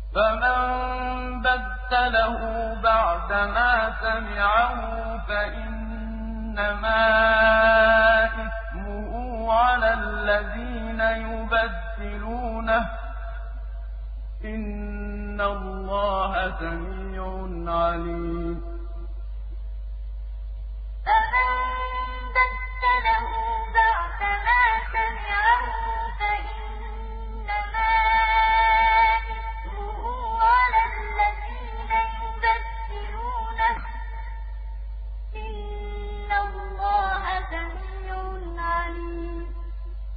فَمَن بَدَّلَهُ بَعْدَمَا سَمِعَهُ فَإِنَّمَا إِثْمُهُ عَلَى الَّذِينَ يُبَدِّلُونَهُ ۚ إِنَّ اللَّهَ سَمِيعٌ عَلِيمٌ